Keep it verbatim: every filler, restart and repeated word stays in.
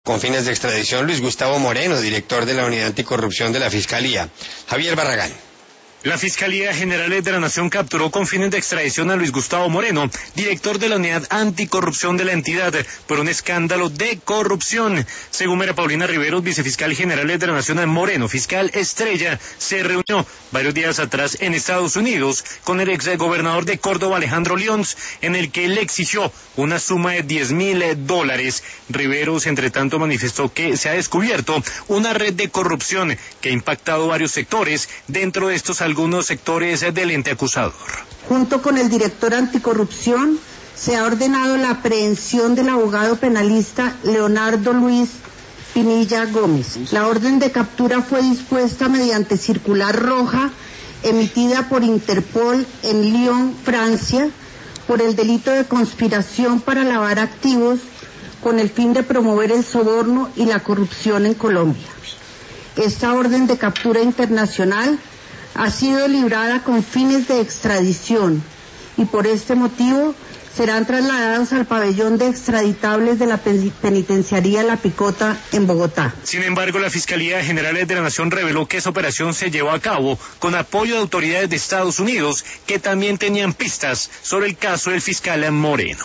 Con fines de extradición, Luis Gustavo Moreno, director de la Unidad Anticorrupción de la Fiscalía. Javier Barragán. La Fiscalía General de la Nación capturó con fines de extradición a Luis Gustavo Moreno, director de la Unidad Anticorrupción de la entidad, por un escándalo de corrupción. Según María Paulina Riveros, vicefiscal general de la Nación, Moreno, fiscal estrella, se reunió varios días atrás en Estados Unidos con el ex gobernador de Córdoba, Alejandro Lyons, en el que le exigió una suma de diez mil dólares. Riveros, entre tanto, manifestó que se ha descubierto una red de corrupción que ha impactado varios sectores, dentro de estos algunos sectores del ente acusador. Junto con el director anticorrupción, se ha ordenado la aprehensión del abogado penalista Leonardo Luis Pinilla Gómez. La orden de captura fue dispuesta mediante circular roja emitida por Interpol en Lyon, Francia, por el delito de conspiración para lavar activos con el fin de promover el soborno y la corrupción en Colombia. Esta orden de captura internacional ha sido librada con fines de extradición y por este motivo serán trasladados al pabellón de extraditables de la penitenciaría La Picota en Bogotá. Sin embargo, la Fiscalía General de la Nación reveló que esa operación se llevó a cabo con apoyo de autoridades de Estados Unidos que también tenían pistas sobre el caso del fiscal Moreno.